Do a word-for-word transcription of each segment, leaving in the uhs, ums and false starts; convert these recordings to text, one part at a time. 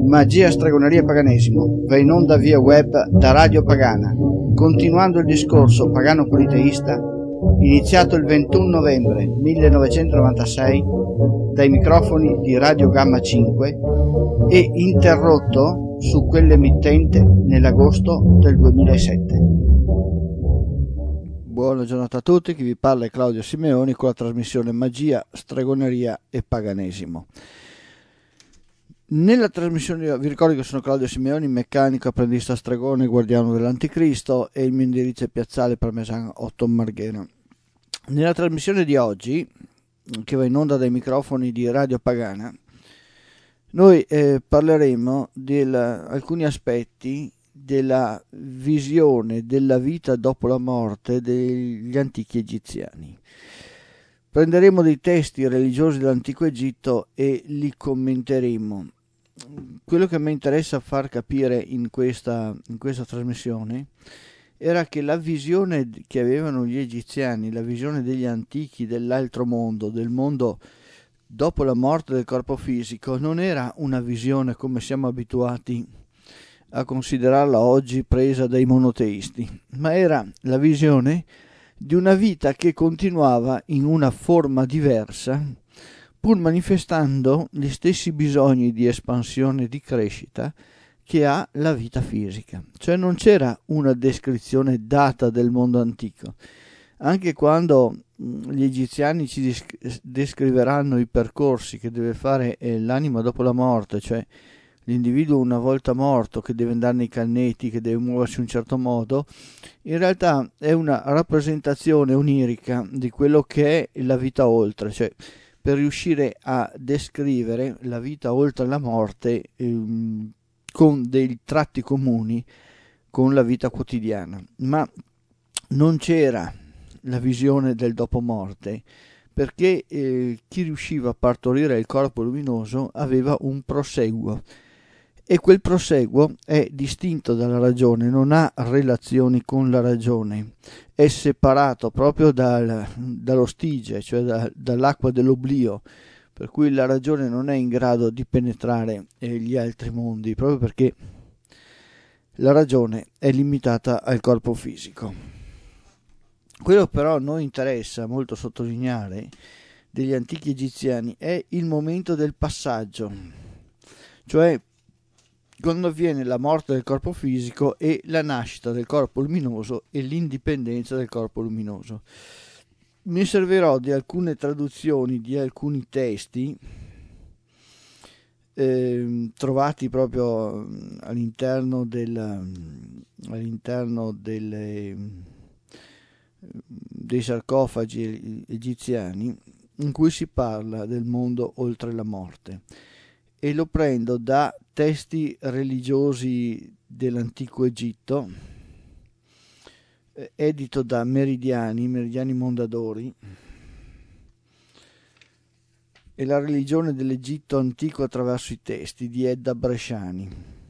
Magia, stregoneria e paganesimo va in onda via web da Radio Pagana, continuando il discorso pagano-politeista iniziato il ventuno novembre millenovecentonovantasei dai microfoni di Radio Gamma cinque e interrotto su quell'emittente nell'agosto del duemilasette. Buona giornata a tutti, chi vi parla è Claudio Simeoni con la trasmissione Magia, stregoneria e paganesimo. Nella trasmissione vi ricordo che sono Claudio Simeoni, meccanico, apprendista stregone, guardiano dell'anticristo, e il mio indirizzo è piazzale Parmesan otto Marghera. Nella trasmissione di oggi, che va in onda dai microfoni di Radio Pagana, noi eh, parleremo di alcuni aspetti della visione della vita dopo la morte degli antichi egiziani. Prenderemo dei testi religiosi dell'antico Egitto e li commenteremo. Quello che mi interessa far capire in questa, in questa trasmissione era che la visione che avevano gli egiziani, la visione degli antichi dell'altro mondo, del mondo dopo la morte del corpo fisico, non era una visione come siamo abituati a considerarla oggi presa dai monoteisti, ma era la visione di una vita che continuava in una forma diversa, pur manifestando gli stessi bisogni di espansione e di crescita che ha la vita fisica. Cioè non c'era una descrizione data del mondo antico. Anche quando gli egiziani ci descriveranno i percorsi che deve fare l'anima dopo la morte, cioè l'individuo una volta morto che deve andare nei canneti, che deve muoversi in un certo modo, in realtà è una rappresentazione onirica di quello che è la vita oltre, cioè per riuscire a descrivere la vita oltre la morte ehm, con dei tratti comuni con la vita quotidiana. Ma non c'era la visione del dopo morte, perché eh, chi riusciva a partorire il corpo luminoso aveva un proseguo, e quel proseguo è distinto dalla ragione, non ha relazioni con la ragione, è separato proprio dal, dallo stige, cioè da, dall'acqua dell'oblio, per cui la ragione non è in grado di penetrare eh, gli altri mondi, proprio perché la ragione è limitata al corpo fisico. Quello però a noi interessa molto sottolineare degli antichi egiziani è il momento del passaggio, cioè quando avviene la morte del corpo fisico e la nascita del corpo luminoso e l'indipendenza del corpo luminoso. Mi servirò di alcune traduzioni di alcuni testi eh, trovati proprio all'interno, del, all'interno delle, dei sarcofagi egiziani, in cui si parla del mondo oltre la morte. E lo prendo da testi religiosi dell'antico Egitto, eh, edito da Meridiani, Meridiani Mondadori, e la religione dell'Egitto antico attraverso i testi di Edda Bresciani.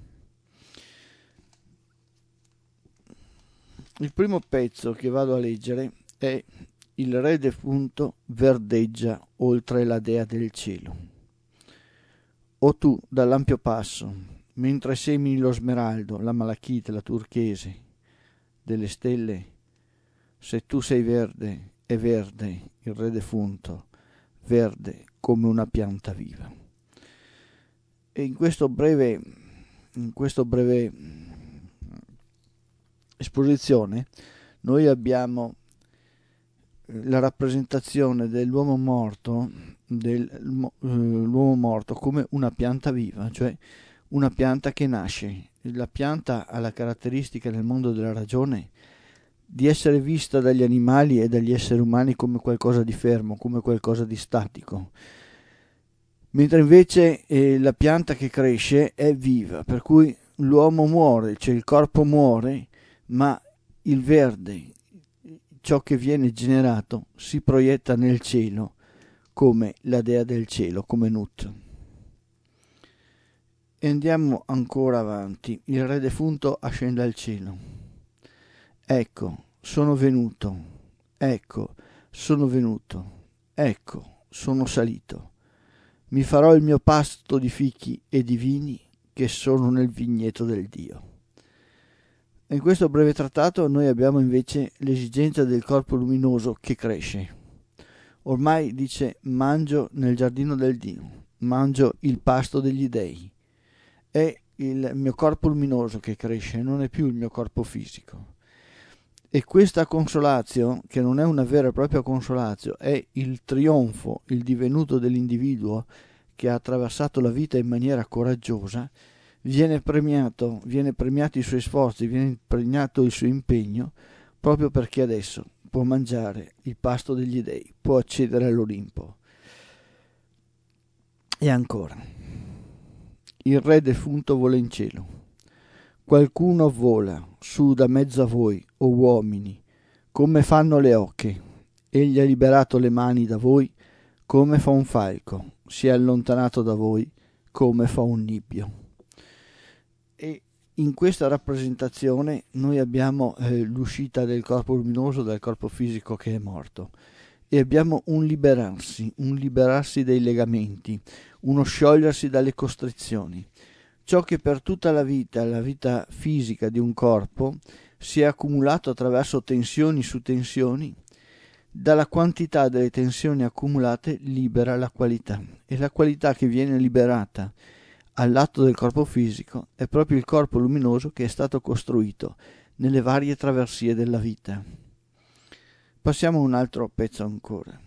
Il primo pezzo che vado a leggere è Il re defunto verdeggia oltre la dea del cielo. O tu, dall'ampio passo, mentre semini lo smeraldo, la malachite, la turchese delle stelle, se tu sei verde, è verde il re defunto, verde come una pianta viva. E in questo breve, in questo breve esposizione noi abbiamo la rappresentazione dell'uomo morto, dell'uomo morto come una pianta viva, cioè una pianta che nasce. La pianta ha la caratteristica nel mondo della ragione di essere vista dagli animali e dagli esseri umani come qualcosa di fermo, come qualcosa di statico, mentre invece eh, la pianta che cresce è viva, per cui l'uomo muore, cioè il corpo muore, ma il verde, ciò che viene generato, si proietta nel cielo come la dea del cielo, come Nut. E andiamo ancora avanti. Il re defunto ascende al cielo. Ecco, sono venuto. Ecco, sono venuto. Ecco, sono salito. Mi farò il mio pasto di fichi e di vini che sono nel vigneto del Dio. In questo breve trattato noi abbiamo invece l'esigenza del corpo luminoso che cresce. Ormai dice: mangio nel giardino del Dio, mangio il pasto degli dei. È il mio corpo luminoso che cresce, non è più il mio corpo fisico. E questa consolatio, che non è una vera e propria consolatio, è il trionfo, il divenuto dell'individuo che ha attraversato la vita in maniera coraggiosa, viene premiato, viene premiato i suoi sforzi, viene premiato il suo impegno, proprio perché adesso può mangiare il pasto degli dei, può accedere all'Olimpo. E ancora, il re defunto vola in cielo. Qualcuno vola su da mezzo a voi, o uomini, come fanno le oche. Egli ha liberato le mani da voi, come fa un falco, si è allontanato da voi, come fa un nibbio. E in questa rappresentazione noi abbiamo eh, l'uscita del corpo luminoso dal corpo fisico che è morto, e abbiamo un liberarsi, un liberarsi dei legamenti, uno sciogliersi dalle costrizioni. Ciò che per tutta la vita, la vita fisica di un corpo, si è accumulato attraverso tensioni su tensioni, dalla quantità delle tensioni accumulate libera la qualità. E la qualità che viene liberata all'atto del corpo fisico è proprio il corpo luminoso che è stato costruito nelle varie traversie della vita. Passiamo a un altro pezzo ancora.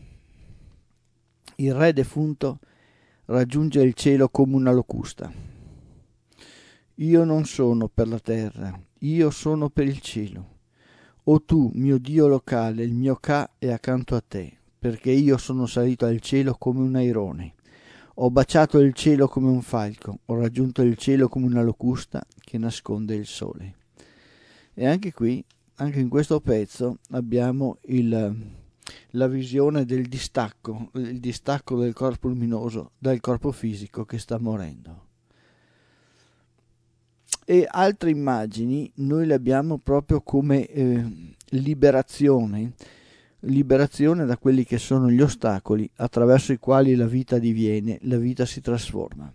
Il re defunto raggiunge il cielo come una locusta. Io non sono per la terra, io sono per il cielo. O tu, mio Dio locale, il mio Ka è accanto a te, perché io sono salito al cielo come un airone. Ho baciato il cielo come un falco, ho raggiunto il cielo come una locusta che nasconde il sole. E anche qui, anche in questo pezzo, abbiamo il, la visione del distacco, il distacco del corpo luminoso dal corpo fisico che sta morendo. E altre immagini noi le abbiamo proprio come eh, liberazione, liberazione da quelli che sono gli ostacoli attraverso i quali la vita diviene, la vita si trasforma.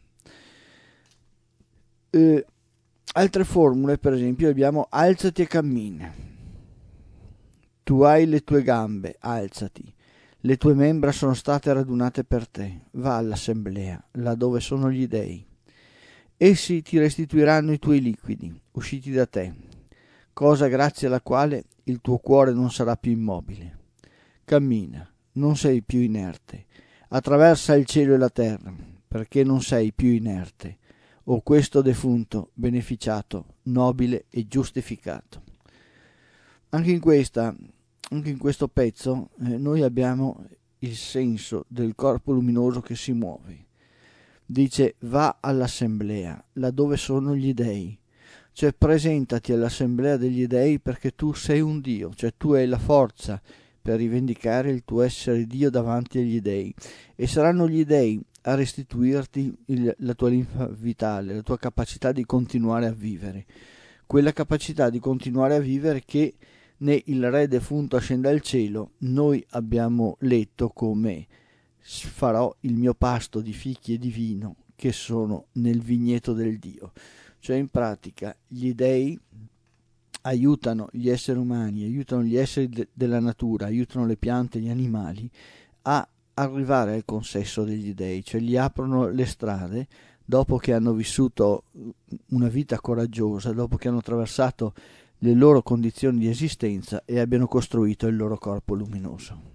Eh, altre formule, per esempio, abbiamo alzati e cammina. Tu hai le tue gambe, alzati. Le tue membra sono state radunate per te. Va all'assemblea, là dove sono gli dei. Essi ti restituiranno i tuoi liquidi, usciti da te, cosa grazie alla quale il tuo cuore non sarà più immobile. Cammina, non sei più inerte, attraversa il cielo e la terra, perché non sei più inerte, o questo defunto, beneficiato, nobile e giustificato. Anche in questa, anche in questo pezzo, eh, noi abbiamo il senso del corpo luminoso che si muove. Dice: va all'assemblea, laddove sono gli dei, cioè presentati all'assemblea degli dei perché tu sei un Dio, cioè tu hai la forza per rivendicare il tuo essere Dio davanti agli dei, e saranno gli dei a restituirti il, la tua linfa vitale, la tua capacità di continuare a vivere, quella capacità di continuare a vivere che né il re defunto ascende al cielo noi abbiamo letto come: farò il mio pasto di fichi e di vino che sono nel vigneto del Dio. Cioè in pratica gli dei aiutano gli esseri umani, aiutano gli esseri de- della natura, aiutano le piante, gli animali a arrivare al consesso degli dei, cioè gli aprono le strade dopo che hanno vissuto una vita coraggiosa, dopo che hanno attraversato le loro condizioni di esistenza e abbiano costruito il loro corpo luminoso.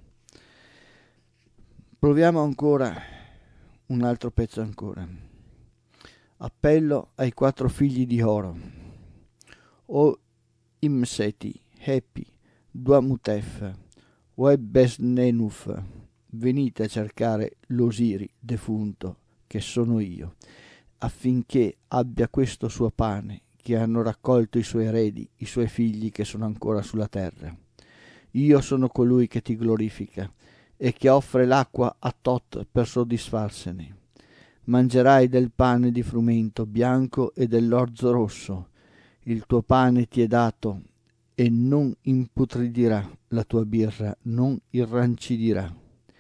Proviamo ancora un altro pezzo ancora. Appello ai quattro figli di Oro. O Imseti, Hepi, Duamutef, Webbesnenuf, venite a cercare l'Osiri defunto, che sono io, affinché abbia questo suo pane, che hanno raccolto i suoi eredi, i suoi figli che sono ancora sulla terra. Io sono colui che ti glorifica, e che offre l'acqua a Tot per soddisfarsene. Mangerai del pane di frumento bianco e dell'orzo rosso. Il tuo pane ti è dato e non imputridirà la tua birra, non irrancidirà.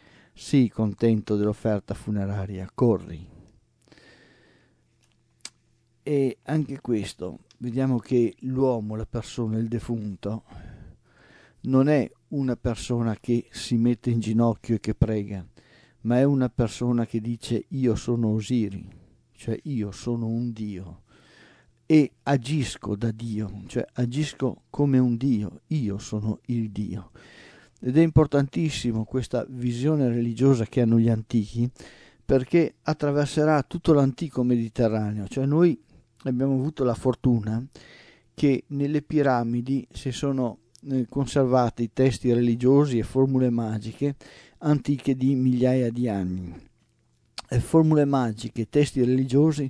Sii contento dell'offerta funeraria, corri. E anche questo, vediamo che l'uomo, la persona, il defunto, non è una persona che si mette in ginocchio e che prega, ma è una persona che dice io sono Osiri, cioè io sono un Dio e agisco da Dio, cioè agisco come un Dio, io sono il Dio. Ed è importantissimo questa visione religiosa che hanno gli antichi, perché attraverserà tutto l'antico Mediterraneo. Cioè noi abbiamo avuto la fortuna che nelle piramidi si sono eh, conservati testi religiosi e formule magiche antiche di migliaia di anni. E formule magiche, testi religiosi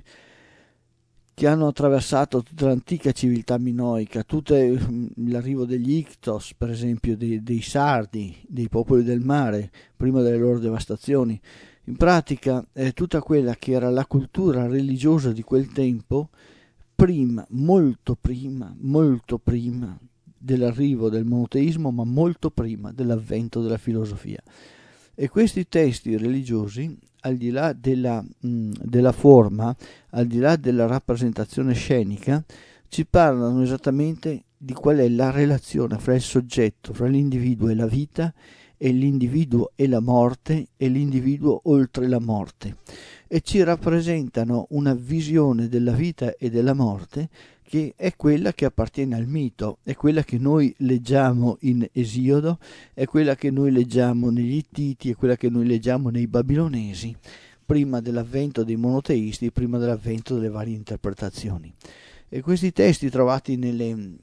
che hanno attraversato tutta l'antica civiltà minoica, tutto l'arrivo degli Ictos, per esempio, dei, dei Sardi, dei popoli del mare, prima delle loro devastazioni. In pratica è tutta quella che era la cultura religiosa di quel tempo, prima, molto prima, molto prima dell'arrivo del monoteismo, ma molto prima dell'avvento della filosofia. E questi testi religiosi, al di là della, mh, della forma, al di là della rappresentazione scenica, ci parlano esattamente di qual è la relazione fra il soggetto, fra l'individuo e la vita, e l'individuo e la morte, e l'individuo oltre la morte, e ci rappresentano una visione della vita e della morte che è quella che appartiene al mito, è quella che noi leggiamo in Esiodo, è quella che noi leggiamo negli Ittiti, è quella che noi leggiamo nei Babilonesi, prima dell'avvento dei monoteisti, prima dell'avvento delle varie interpretazioni. E questi testi trovati nelle,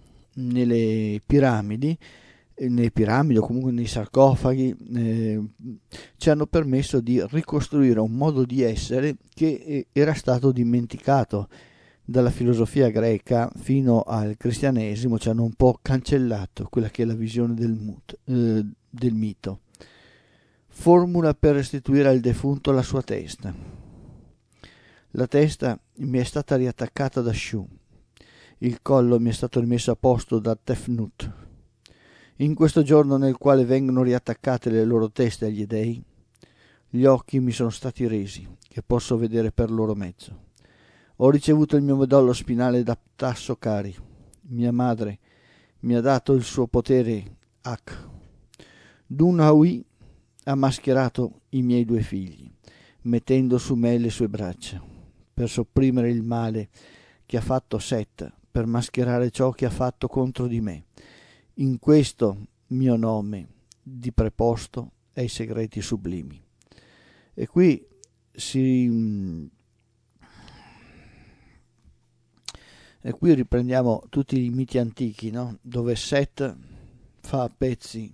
nelle piramidi, nei piramidi o comunque nei sarcofagi, eh, ci hanno permesso di ricostruire un modo di essere che era stato dimenticato dalla filosofia greca fino al cristianesimo. Ci hanno un po' cancellato quella che è la visione del, mut, eh, del mito. Formula per restituire al defunto la sua testa. La testa mi è stata riattaccata da Shu, il collo mi è stato rimesso a posto da Tefnut. In questo giorno nel quale vengono riattaccate le loro teste agli dei, gli occhi mi sono stati resi, che posso vedere per loro mezzo. Ho ricevuto il mio medollo spinale da Ptassokari. Mia madre mi ha dato il suo potere Ak. Dunaui ha mascherato i miei due figli, mettendo su me le sue braccia, per sopprimere il male che ha fatto Set, per mascherare ciò che ha fatto contro di me. In questo mio nome di preposto ai segreti sublimi. E qui si... E qui riprendiamo tutti i miti antichi, no? Dove Set fa a pezzi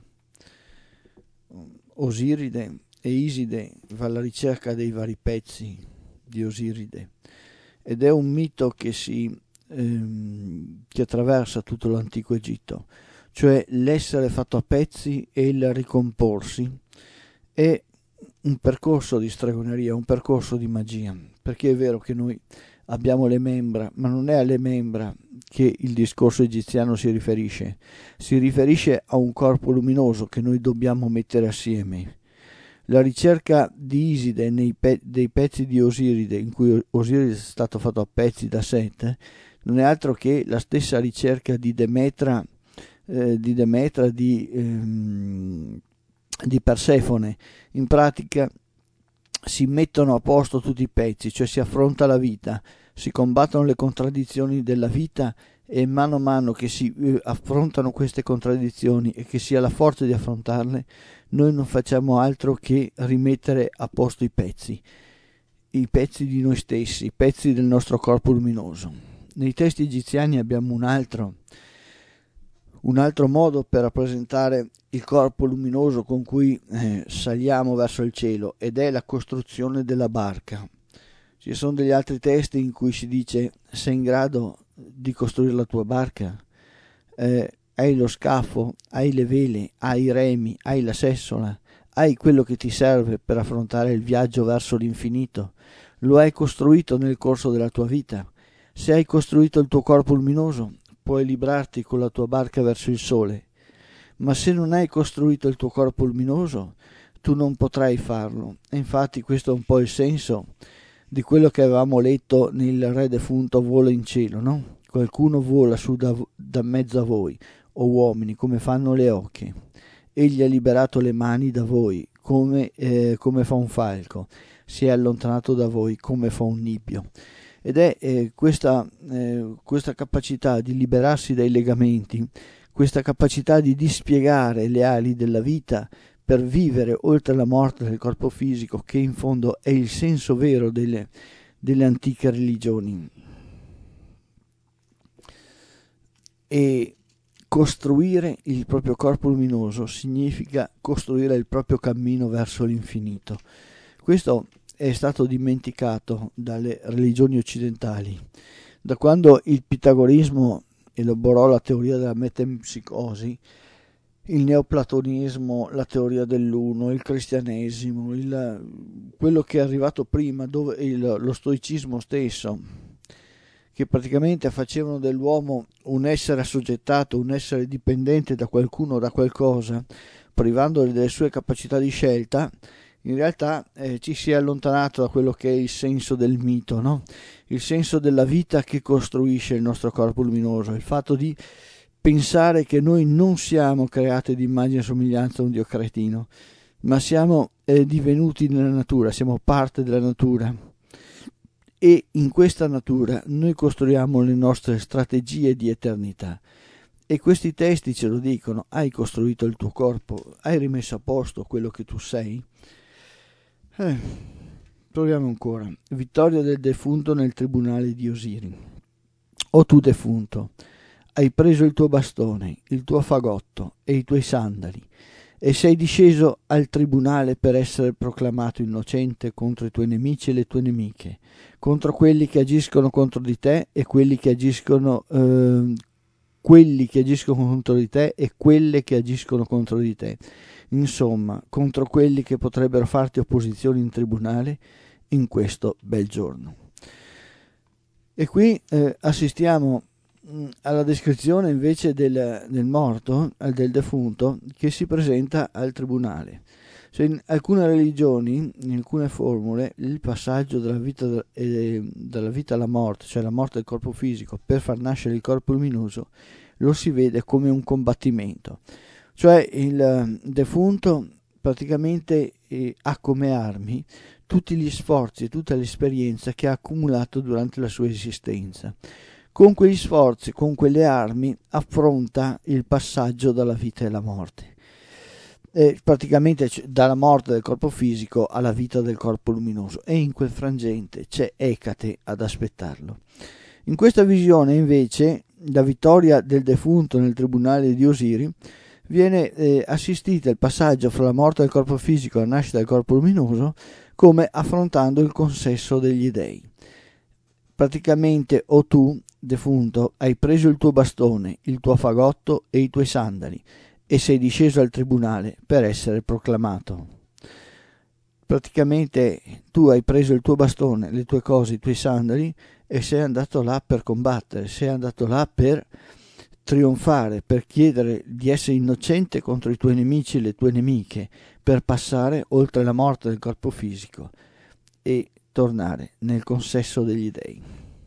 Osiride e Iside va alla ricerca dei vari pezzi di Osiride. Ed è un mito che, si, ehm, che attraversa tutto l'antico Egitto, cioè l'essere fatto a pezzi e il ricomporsi è un percorso di stregoneria, un percorso di magia, perché è vero che noi abbiamo le membra, ma non è alle membra che il discorso egiziano si riferisce, si riferisce a un corpo luminoso che noi dobbiamo mettere assieme. La ricerca di Iside nei pe- dei pezzi di Osiride, in cui Osiride è stato fatto a pezzi da Set, non è altro che la stessa ricerca di Demetra, eh, di Demetra, di, ehm, di Persefone. In pratica si mettono a posto tutti i pezzi, cioè si affronta la vita, si combattono le contraddizioni della vita, e mano a mano che si eh, affrontano queste contraddizioni e che si ha la forza di affrontarle, noi non facciamo altro che rimettere a posto i pezzi, i pezzi di noi stessi, i pezzi del nostro corpo luminoso. Nei testi egiziani abbiamo un altro, un altro modo per rappresentare il corpo luminoso con cui eh, saliamo verso il cielo, ed è la costruzione della barca. Ci sono degli altri testi in cui si dice: sei in grado di costruire la tua barca? Eh, hai lo scafo, hai le vele, hai i remi, hai la sessola, hai quello che ti serve per affrontare il viaggio verso l'infinito? Lo hai costruito nel corso della tua vita? Se hai costruito il tuo corpo luminoso, puoi librarti con la tua barca verso il sole. Ma se non hai costruito il tuo corpo luminoso, tu non potrai farlo. E infatti questo è un po' il senso di quello che avevamo letto nel Re defunto vola in cielo, no? Qualcuno vola su da, da mezzo a voi, o uomini, come fanno le oche. Egli ha liberato le mani da voi, come, eh, come fa un falco, si è allontanato da voi, come fa un nibbio. Ed è eh, questa, eh, questa capacità di liberarsi dai legamenti, questa capacità di dispiegare le ali della vita per vivere oltre la morte del corpo fisico, che in fondo è il senso vero delle, delle antiche religioni. E costruire il proprio corpo luminoso significa costruire il proprio cammino verso l'infinito. Questo è stato dimenticato dalle religioni occidentali. Da quando il pitagorismo elaborò la teoria della metempsicosi, il neoplatonismo, la teoria dell'uno, il cristianesimo, il, quello che è arrivato prima, dove il, lo stoicismo stesso, che praticamente facevano dell'uomo un essere assoggettato, un essere dipendente da qualcuno o da qualcosa, privandolo delle sue capacità di scelta, in realtà eh, ci si è allontanato da quello che è il senso del mito, no? Il senso della vita che costruisce il nostro corpo luminoso, il fatto di pensare che noi non siamo creati di immagine e somiglianza a un Dio cretino, ma siamo eh, divenuti nella natura, siamo parte della natura, e in questa natura noi costruiamo le nostre strategie di eternità. E questi testi ce lo dicono: hai costruito il tuo corpo, hai rimesso a posto quello che tu sei? Eh, proviamo ancora. Vittoria del defunto nel tribunale di Osiri. O tu defunto, hai preso il tuo bastone, il tuo fagotto e i tuoi sandali, e sei disceso al tribunale per essere proclamato innocente contro i tuoi nemici e le tue nemiche, contro quelli che agiscono contro di te e quelli che agiscono eh, quelli che agiscono contro di te e quelle che agiscono contro di te, insomma, contro quelli che potrebbero farti opposizione in tribunale in questo bel giorno. E qui eh, assistiamo mh, alla descrizione invece del, del morto, del defunto, che si presenta al tribunale. Cioè, in alcune religioni, in alcune formule, il passaggio dalla vita, eh, dalla vita alla morte, cioè la morte del corpo fisico, per far nascere il corpo luminoso, lo si vede come un combattimento. Cioè il defunto praticamente eh, ha come armi tutti gli sforzi e tutta l'esperienza che ha accumulato durante la sua esistenza. Con quegli sforzi, con quelle armi, affronta il passaggio dalla vita alla morte. Eh, praticamente dalla morte del corpo fisico alla vita del corpo luminoso, e in quel frangente c'è Ecate ad aspettarlo. In questa visione invece la vittoria del defunto nel tribunale di Osiri viene eh, assistita il passaggio fra la morte del corpo fisico e la nascita del corpo luminoso come affrontando il consesso degli dei. Praticamente o tu, defunto, hai preso il tuo bastone, il tuo fagotto e i tuoi sandali e sei disceso al tribunale per essere proclamato. Praticamente tu hai preso il tuo bastone, le tue cose, i tuoi sandali e sei andato là per combattere, sei andato là per trionfare, per chiedere di essere innocente contro i tuoi nemici e le tue nemiche, per passare oltre la morte del corpo fisico e tornare nel consesso degli dei.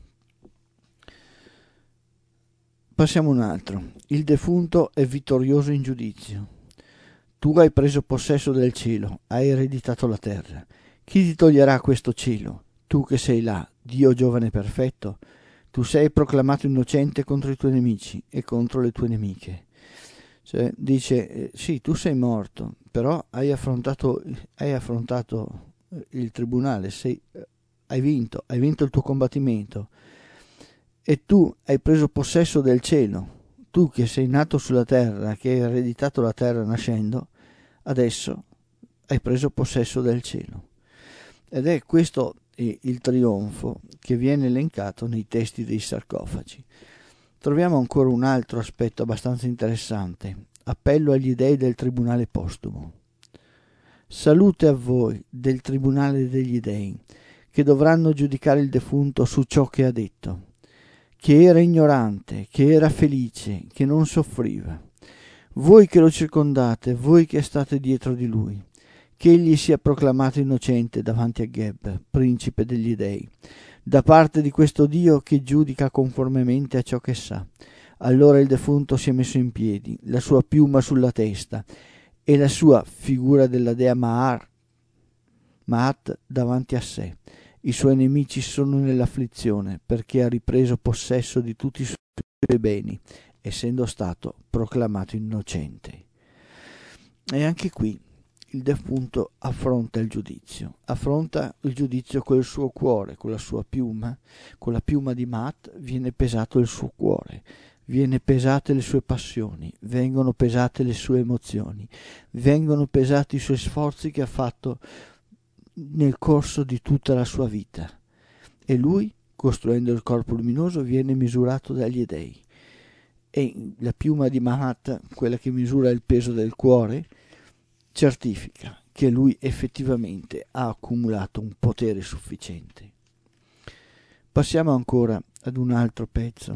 Passiamo a un altro. Il defunto è vittorioso in giudizio. Tu hai preso possesso del cielo, hai ereditato la terra. Chi ti toglierà questo cielo? Tu che sei là, Dio giovane perfetto, tu sei proclamato innocente contro i tuoi nemici e contro le tue nemiche. Cioè, dice, eh, sì, tu sei morto, però hai affrontato, hai affrontato il tribunale, sei, hai vinto, hai vinto il tuo combattimento. E tu hai preso possesso del cielo, tu che sei nato sulla terra, che hai ereditato la terra nascendo, adesso hai preso possesso del cielo. Ed è questo il trionfo che viene elencato nei testi dei sarcofagi. Troviamo ancora un altro aspetto abbastanza interessante: appello agli dei del tribunale postumo. Salute a voi del tribunale degli dei, che dovranno giudicare il defunto su ciò che ha detto, che era ignorante, che era felice, che non soffriva. Voi che lo circondate, voi che state dietro di lui, che egli sia proclamato innocente davanti a Geb, principe degli dei, da parte di questo Dio che giudica conformemente a ciò che sa. Allora il defunto si è messo in piedi, la sua piuma sulla testa e la sua figura della dea Ma'ar, Ma'at davanti a sé. I suoi nemici sono nell'afflizione, perché ha ripreso possesso di tutti i suoi beni, essendo stato proclamato innocente. E anche qui il defunto affronta il giudizio, affronta il giudizio col suo cuore, con la sua piuma, con la piuma di Ma'at viene pesato il suo cuore, viene pesate le sue passioni, vengono pesate le sue emozioni, vengono pesati i suoi sforzi che ha fatto nel corso di tutta la sua vita, e lui, costruendo il corpo luminoso, viene misurato dagli dei. E la piuma di Ma'at, quella che misura il peso del cuore, certifica che lui effettivamente ha accumulato un potere sufficiente. Passiamo ancora ad un altro pezzo.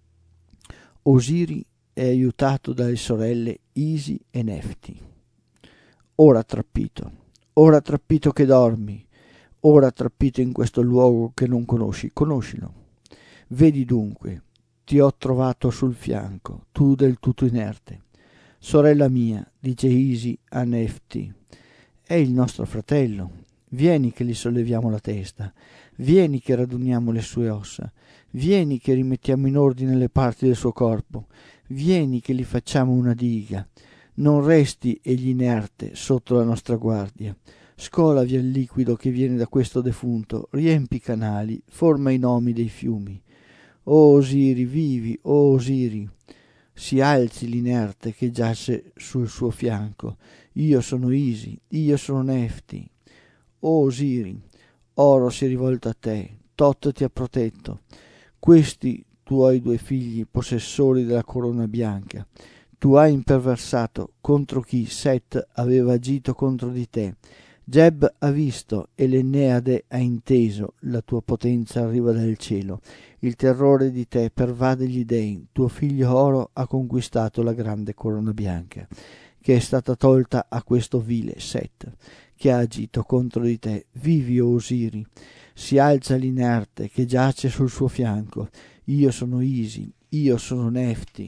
Osiri è aiutato dalle sorelle Isi e Nefti. Ora trappito, ora trappito che dormi, ora trappito in questo luogo che non conosci, conoscilo. Vedi dunque, ti ho trovato sul fianco, tu del tutto inerte. Sorella mia, dice Isi a Nefti, è il nostro fratello. Vieni che gli solleviamo la testa, vieni che raduniamo le sue ossa, vieni che rimettiamo in ordine le parti del suo corpo, vieni che gli facciamo una diga. Non resti egli inerte sotto la nostra guardia. Scola via il liquido che viene da questo defunto, riempi i canali, forma i nomi dei fiumi. O Osiri, vivi, o Osiri! Si alzi l'inerte che giace sul suo fianco. Io sono Isi, io sono Nefti. O Osiri, Oro si è rivolto a te, Tot ti ha protetto. Questi tuoi due figli, possessori della corona bianca, tu hai imperversato contro chi Set aveva agito contro di te. Geb ha visto e l'Enneade ha inteso, la tua potenza arriva dal cielo, il terrore di te pervade gli dei, tuo figlio Oro ha conquistato la grande corona bianca, che è stata tolta a questo vile Set, che ha agito contro di te. Vivi, o Osiri, si alza l'inerte che giace sul suo fianco. Io sono Isi, io sono Nefti.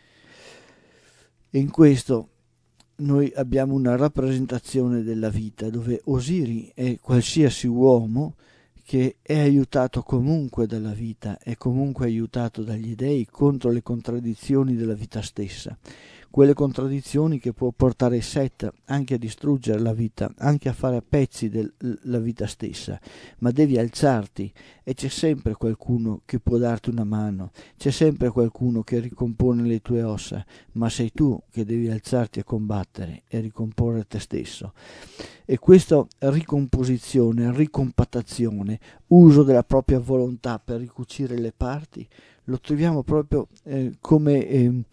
E in questo noi abbiamo una rappresentazione della vita dove Osiri è qualsiasi uomo che è aiutato comunque dalla vita, è comunque aiutato dagli dei contro le contraddizioni della vita stessa, quelle contraddizioni che può portare Set anche a distruggere la vita, anche a fare a pezzi della vita stessa, ma devi alzarti e c'è sempre qualcuno che può darti una mano, c'è sempre qualcuno che ricompone le tue ossa, ma sei tu che devi alzarti a combattere e ricomporre te stesso. E questa ricomposizione, ricompattazione, uso della propria volontà per ricucire le parti, lo troviamo proprio eh, come eh,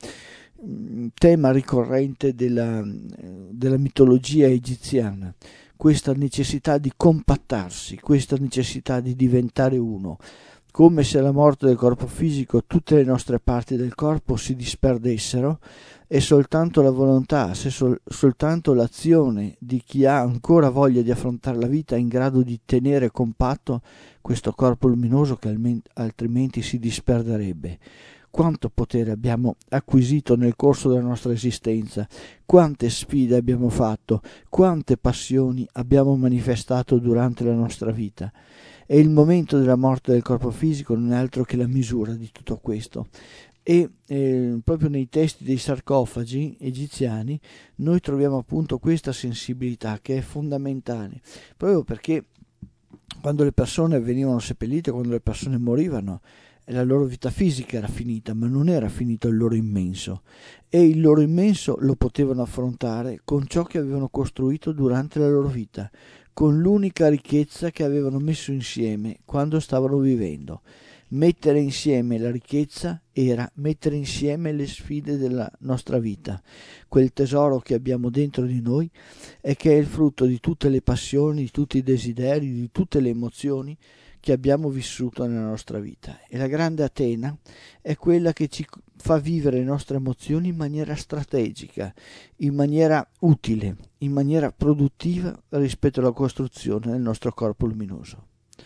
tema ricorrente della, della mitologia egiziana, questa necessità di compattarsi, questa necessità di diventare uno, come se alla morte del corpo fisico tutte le nostre parti del corpo si disperdessero e soltanto la volontà, se sol- soltanto l'azione di chi ha ancora voglia di affrontare la vita è in grado di tenere compatto questo corpo luminoso che almen- altrimenti si disperderebbe. Quanto potere abbiamo acquisito nel corso della nostra esistenza, quante sfide abbiamo fatto, quante passioni abbiamo manifestato durante la nostra vita. E il momento della morte del corpo fisico non è altro che la misura di tutto questo. E eh, proprio nei testi dei sarcofagi egiziani noi troviamo appunto questa sensibilità che è fondamentale, proprio perché quando le persone venivano seppellite, quando le persone morivano, la loro vita fisica era finita, ma non era finito il loro immenso, e il loro immenso lo potevano affrontare con ciò che avevano costruito durante la loro vita, con l'unica ricchezza che avevano messo insieme quando stavano vivendo. Mettere insieme la ricchezza era mettere insieme le sfide della nostra vita, quel tesoro che abbiamo dentro di noi e che è il frutto di tutte le passioni, di tutti i desideri, di tutte le emozioni che abbiamo vissuto nella nostra vita, e la grande Atena è quella che ci fa vivere le nostre emozioni in maniera strategica, in maniera utile, in maniera produttiva rispetto alla costruzione del nostro corpo luminoso.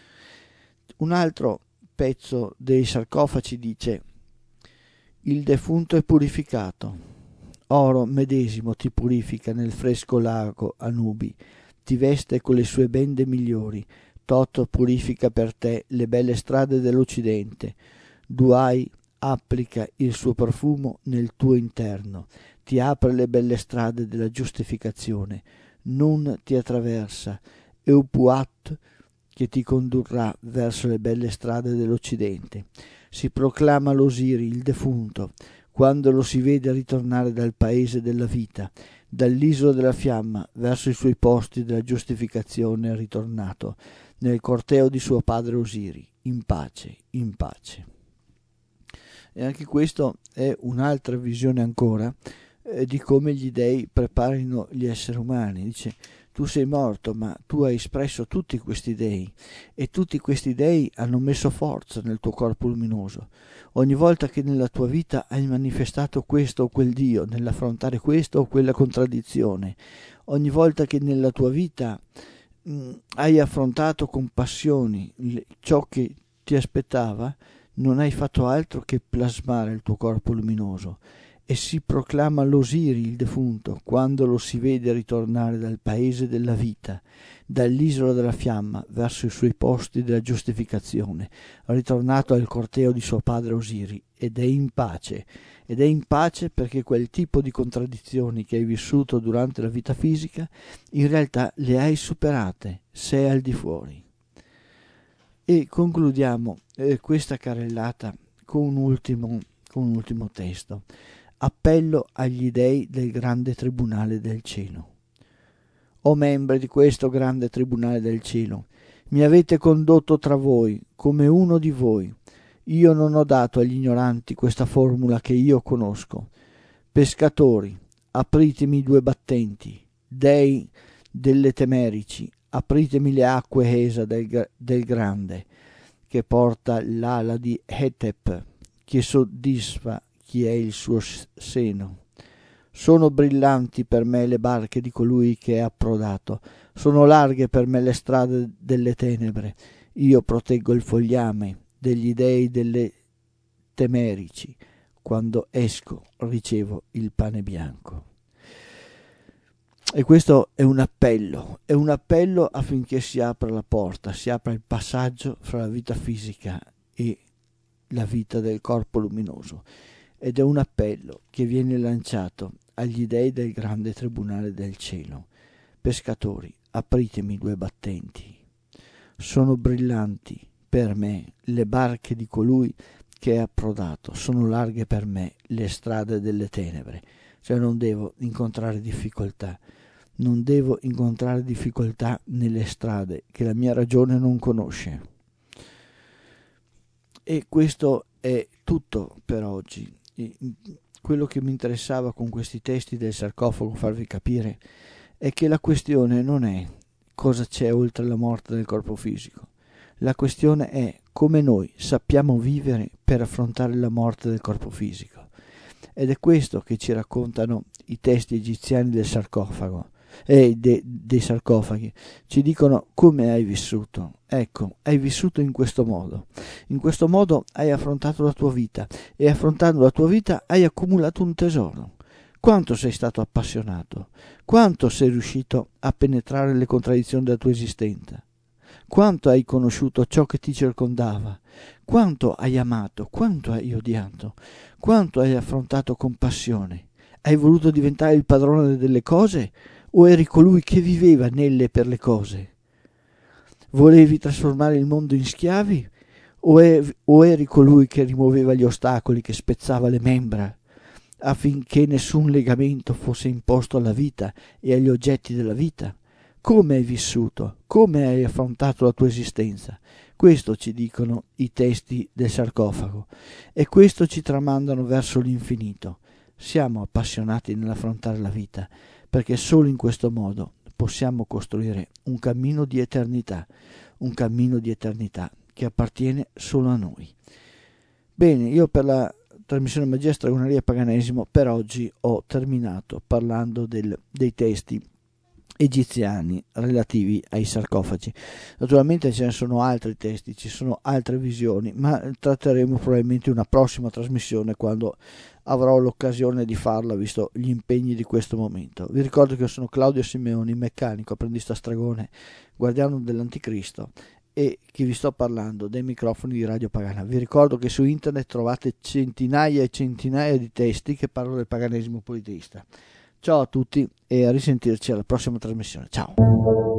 Un altro pezzo dei sarcofagi dice: il defunto è purificato, oro medesimo ti purifica nel fresco lago Anubi, ti veste con le sue bende migliori, Toto purifica per te le belle strade dell'Occidente, Duai applica il suo profumo nel tuo interno, ti apre le belle strade della giustificazione, Nun ti attraversa, Eupuat che ti condurrà verso le belle strade dell'Occidente. Si proclama l'Osiri, il defunto, quando lo si vede ritornare dal paese della vita, dall'isola della fiamma verso i suoi posti della giustificazione è ritornato, nel corteo di suo padre Osiri, in pace, in pace. E anche questo è un'altra visione ancora eh, di come gli dei preparino gli esseri umani. Dice: tu sei morto, ma tu hai espresso tutti questi dei, e tutti questi dei hanno messo forza nel tuo corpo luminoso. Ogni volta che nella tua vita hai manifestato questo o quel Dio, nell'affrontare questa o quella contraddizione, ogni volta che nella tua vita mh, hai affrontato con passioni ciò che ti aspettava, non hai fatto altro che plasmare il tuo corpo luminoso. E si proclama l'Osiri, il defunto, quando lo si vede ritornare dal paese della vita, dall'isola della fiamma verso i suoi posti della giustificazione, ritornato al corteo di suo padre Osiri, ed è in pace. Ed è in pace perché quel tipo di contraddizioni che hai vissuto durante la vita fisica, in realtà le hai superate, sei al di fuori. E concludiamo eh, questa carrellata con un ultimo, con un ultimo testo. Appello agli dei del grande tribunale del cielo. O membri di questo grande tribunale del cielo, mi avete condotto tra voi come uno di voi. Io non ho dato agli ignoranti questa formula che io conosco. Pescatori, apritemi i due battenti. Dei delle temerici, apritemi le acque Esa del, del grande, che porta l'ala di Hetep, che soddisfa chi è il suo seno. Sono brillanti per me le barche di colui che è approdato, sono larghe per me le strade delle tenebre. Io proteggo il fogliame degli dei delle temerici. Quando esco ricevo il pane bianco. E questo è un appello, è un appello affinché si apra la porta, si apra il passaggio fra la vita fisica e la vita del corpo luminoso. Ed è un appello che viene lanciato agli dei del grande tribunale del cielo. Pescatori, apritemi due battenti. Sono brillanti per me le barche di colui che è approdato, sono larghe per me le strade delle tenebre. Cioè non devo incontrare difficoltà, non devo incontrare difficoltà nelle strade che la mia ragione non conosce. E questo è tutto per oggi. Quello che mi interessava con questi testi del sarcofago farvi capire è che la questione non è cosa c'è oltre la morte del corpo fisico, la questione è come noi sappiamo vivere per affrontare la morte del corpo fisico. Ed è questo che ci raccontano i testi egiziani del sarcofago e de, dei sarcofagi. Ci dicono come hai vissuto. Ecco, hai vissuto in questo modo. In questo modo hai affrontato la tua vita, e affrontando la tua vita hai accumulato un tesoro. Quanto sei stato appassionato, quanto sei riuscito a penetrare le contraddizioni della tua esistenza, quanto hai conosciuto ciò che ti circondava, quanto hai amato, quanto hai odiato, quanto hai affrontato con passione. Hai voluto diventare il padrone delle cose o eri colui che viveva nelle per le cose? Volevi trasformare il mondo in schiavi o, è, o eri colui che rimuoveva gli ostacoli, che spezzava le membra affinché nessun legamento fosse imposto alla vita e agli oggetti della vita? Come hai vissuto? Come hai affrontato la tua esistenza? Questo ci dicono i testi del sarcofago, e questo ci tramandano verso l'infinito. Siamo appassionati nell'affrontare la vita, perché solo in questo modo possiamo costruire un cammino di eternità, un cammino di eternità che che appartiene solo a noi. Bene, io per la trasmissione Magia, Stregoneria e Paganesimo per oggi ho terminato parlando del, dei testi egiziani relativi ai sarcofagi. Naturalmente ce ne sono altri testi, ci sono altre visioni, ma tratteremo probabilmente una prossima trasmissione quando avrò l'occasione di farla, visto gli impegni di questo momento. Vi ricordo che io sono Claudio Simeoni, meccanico, apprendista stregone, guardiano dell'Anticristo, e chi vi sto parlando dei microfoni di Radio Pagana. Vi ricordo che su internet trovate centinaia e centinaia di testi che parlano del paganesimo politeista. Ciao a tutti e a risentirci alla prossima trasmissione. Ciao.